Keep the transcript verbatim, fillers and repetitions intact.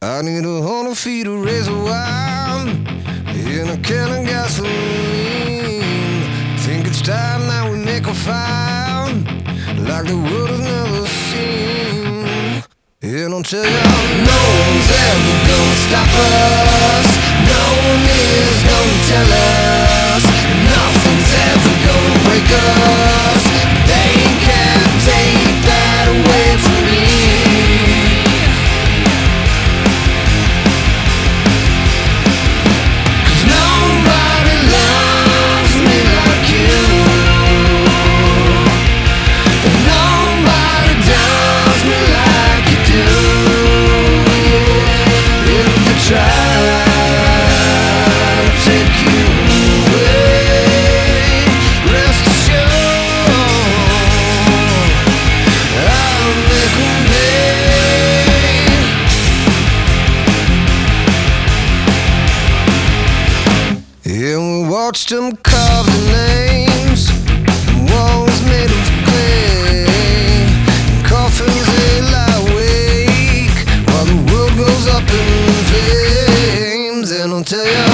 I need a hundred feet of razor wire and a can of gasoline. Think it's time that we make a fire like the world has never seen. And I'll tell you, no one's ever gonna stop us. No one is gonna tell us. Nothing's ever gonna break us. They can't take that away from me. Watched them carve their names on walls made of clay, and coffins they lie awake while the world goes up in flames. And I'll tell you,